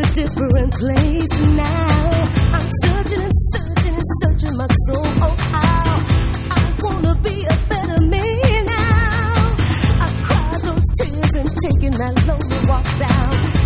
different place now. I'm searching and searching and searching my soul. Oh, how I wanna be a better me now. I cried those tears and taking that lonely walk down.